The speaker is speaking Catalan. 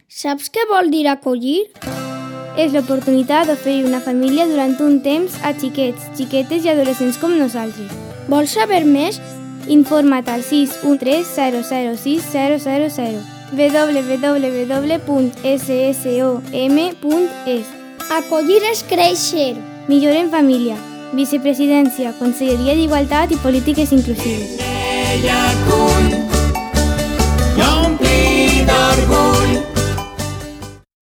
Saps què vol dir acollir? És l'oportunitat d'oferir una família durant un temps a xiquets, xiquetes i adolescents com nosaltres. Vols saber més? Informa't al 613 006 000 www.ssom.es. Acollir és créixer. Millor en família. Vicepresidència, Conselleria d'Igualtat i Polítiques Inclusives. Ella acull i ompli d'orgull